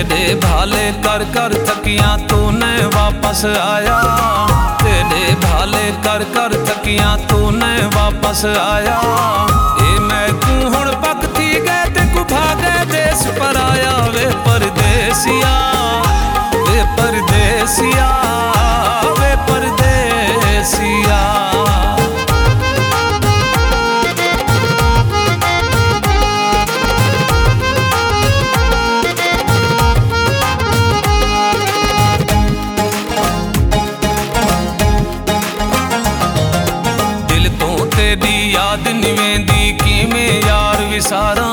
तेरे भाले कर कर थकियां तूने वापस आया, तेरे भाले कर कर थकियां तूने वापस आया। ए मैं तू हुण भगती गए ते कु भागे देश पर आया। वे परदेसिया, वे परदेसिया, वे परदेसिया। तेरी याद निवेंदी किवें यार विसारा,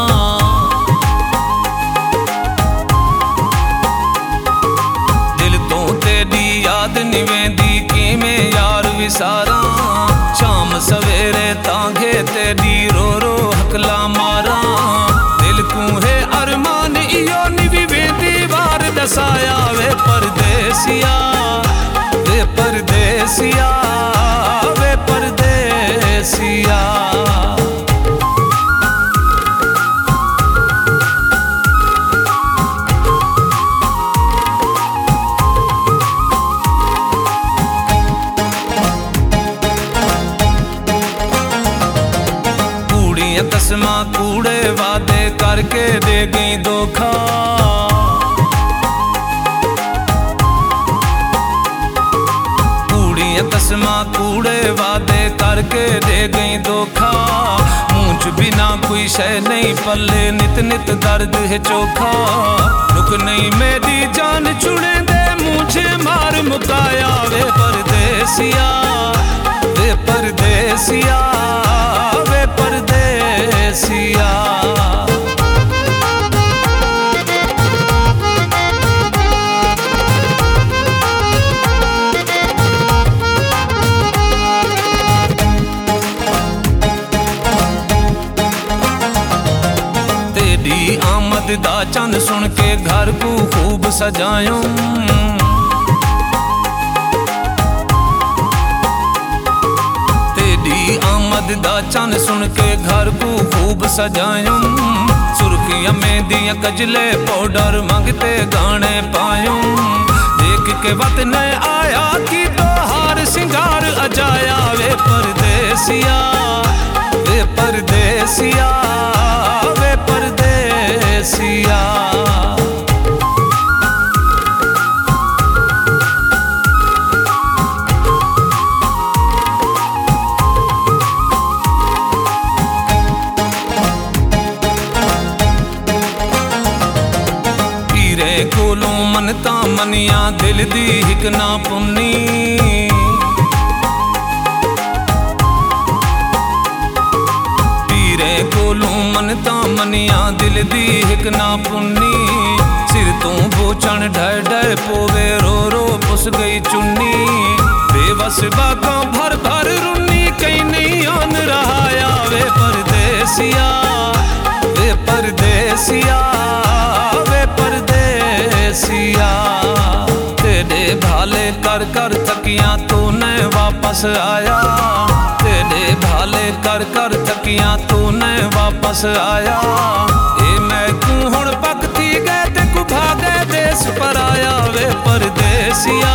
दिल तो तेरी याद निवेंदी किवें यार विसारा। शाम सवेरे तांगे तेरी रो रो हकला मारा, दिल को है अरमान इयो निवी वेंदी बार दसाया। वे परदेसिया, वे परदेसिया, वे परदेसिया। कूड़ियां कसमां कूड़े वादे करके दे गई धोखा, कसमां कूड़े वादे करके दे गई धोखा। मुझ बिना कोई शय नहीं पल्ले नित नित दर्द है चोखा। रुक नहीं मेरी जान छुड़े दे मुझे मार मुकाया। वे परदेसिया, वे परदेसिया, वे परदेसिया। तेरी आमद दा चंद सुन के घर को खूब सजायूं, तेरी आमद दा चंद सुन के घर को खूब सजायूं। सुर्खियां मेहंदियां कजले पाउडर मांगते गाने पायूं। देख के वत न आया कि तो हार सिंगार अजाया। वे परदेसिया, वे परदेसिया, वे परदेसिया। पीरे कोलों मनता मनिया दिल दी हिक ना पुन्नी, कोलों मनता मनिया दिल दी हिक ना पुन्नी। सिर तो बोचण ढह ढह पोवे रो रो पुस गई चुन्नी। बेबस बाका भर भर रुन्नी कहीं नहीं आन रहाया। वे परदेसिया, वे परदेसिया, वे परदेसिया। तेरे भाले कर कर थकियां तूने वापस आया, तेरे भाले कर कर थकियां तूने वापस आया। ए मैं तू हुण भगती गए ते कु भागे देश पर आया। वे परदेसिया,